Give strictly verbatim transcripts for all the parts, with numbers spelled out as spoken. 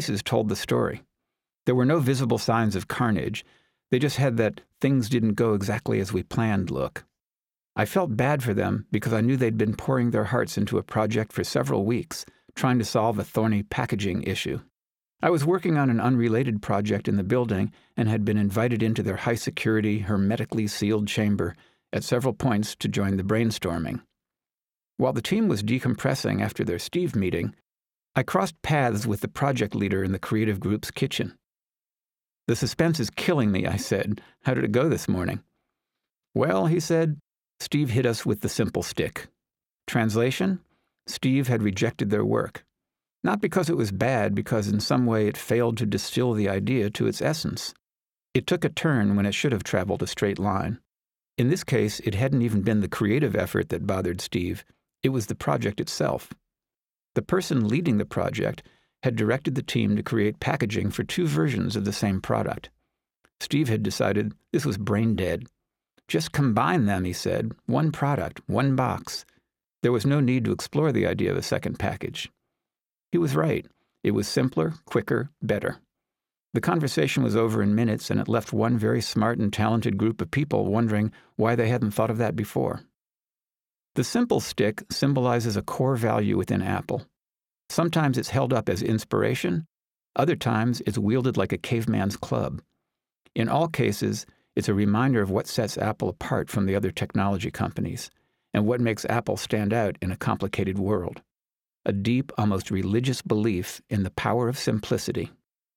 faces told the story. There were no visible signs of carnage. They just had that things didn't go exactly as we planned look. I felt bad for them because I knew they'd been pouring their hearts into a project for several weeks, trying to solve a thorny packaging issue. I was working on an unrelated project in the building and had been invited into their high-security, hermetically sealed chamber at several points to join the brainstorming. While the team was decompressing after their Steve meeting, I crossed paths with the project leader in the creative group's kitchen. "The suspense is killing me," I said. "How did it go this morning?" "Well," he said, "Steve hit us with the simple stick." Translation? Steve had rejected their work. Not because it was bad, because in some way it failed to distill the idea to its essence. It took a turn when it should have traveled a straight line. In this case, it hadn't even been the creative effort that bothered Steve. It was the project itself. The person leading the project had directed the team to create packaging for two versions of the same product. Steve had decided this was brain dead. Just combine them, he said. One product, one box. There was no need to explore the idea of a second package. He was right. It was simpler, quicker, better. The conversation was over in minutes, and it left one very smart and talented group of people wondering why they hadn't thought of that before. The simple stick symbolizes a core value within Apple. Sometimes it's held up as inspiration. Other times it's wielded like a caveman's club. In all cases, it's a reminder of what sets Apple apart from the other technology companies and what makes Apple stand out in a complicated world. A deep, almost religious belief in the power of simplicity.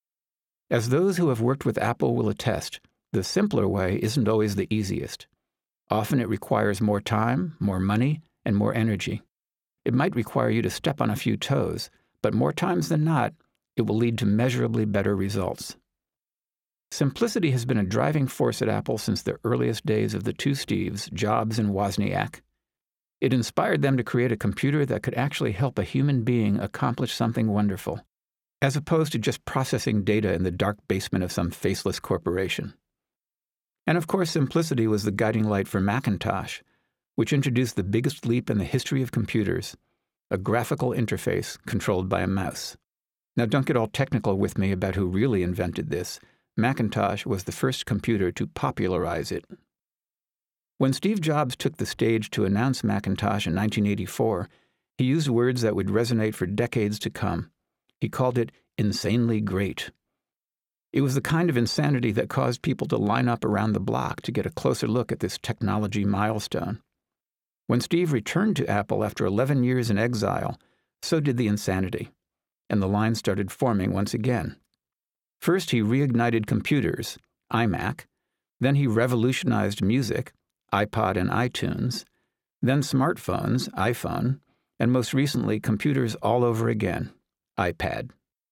As those who have worked with Apple will attest, the simpler way isn't always the easiest. Often it requires more time, more money, and more energy. It might require you to step on a few toes, but more times than not, it will lead to measurably better results. Simplicity has been a driving force at Apple since the earliest days of the two Steves, Jobs and Wozniak. It inspired them to create a computer that could actually help a human being accomplish something wonderful, as opposed to just processing data in the dark basement of some faceless corporation. And of course, simplicity was the guiding light for Macintosh, which introduced the biggest leap in the history of computers, a graphical interface controlled by a mouse. Now, don't get all technical with me about who really invented this. Macintosh was the first computer to popularize it. When Steve Jobs took the stage to announce Macintosh in nineteen eighty-four, he used words that would resonate for decades to come. He called it insanely great. It was the kind of insanity that caused people to line up around the block to get a closer look at this technology milestone. When Steve returned to Apple after eleven years in exile, so did the insanity, and the line started forming once again. First, he reignited computers, iMac. Then he revolutionized music, iPod and iTunes. Then smartphones, iPhone. And most recently, computers all over again, iPad.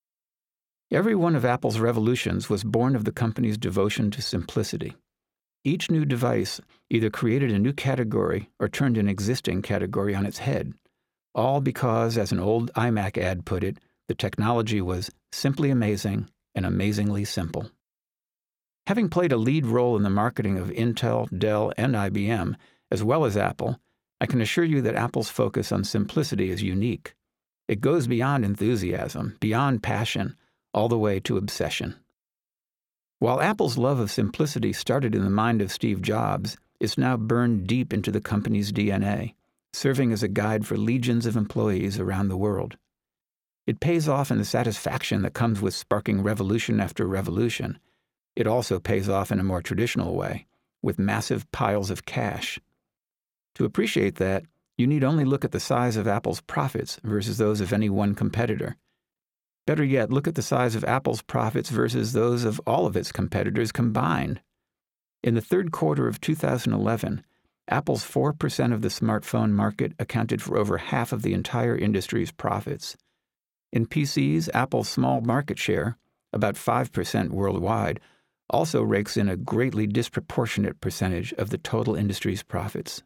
Every one of Apple's revolutions was born of the company's devotion to simplicity. Each new device either created a new category or turned an existing category on its head, all because, as an old iMac ad put it, the technology was simply amazing and amazingly simple. Having played a lead role in the marketing of Intel, Dell, and I B M, as well as Apple, I can assure you that Apple's focus on simplicity is unique. It goes beyond enthusiasm, beyond passion, all the way to obsession. While Apple's love of simplicity started in the mind of Steve Jobs, it's now burned deep into the company's D N A, serving as a guide for legions of employees around the world. It pays off in the satisfaction that comes with sparking revolution after revolution. It also pays off in a more traditional way, with massive piles of cash. To appreciate that, you need only look at the size of Apple's profits versus those of any one competitor. Better yet, look at the size of Apple's profits versus those of all of its competitors combined. In the third quarter of two thousand eleven, Apple's four percent of the smartphone market accounted for over half of the entire industry's profits. In P Cs, Apple's small market share, about five percent worldwide, also rakes in a greatly disproportionate percentage of the total industry's profits.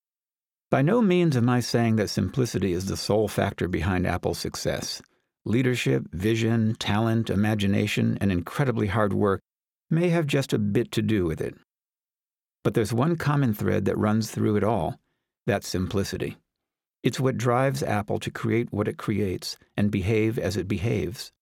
By no means am I saying that simplicity is the sole factor behind Apple's success. Leadership, vision, talent, imagination, and incredibly hard work may have just a bit to do with it. But there's one common thread that runs through it all. That's simplicity. It's what drives Apple to create what it creates and behave as it behaves.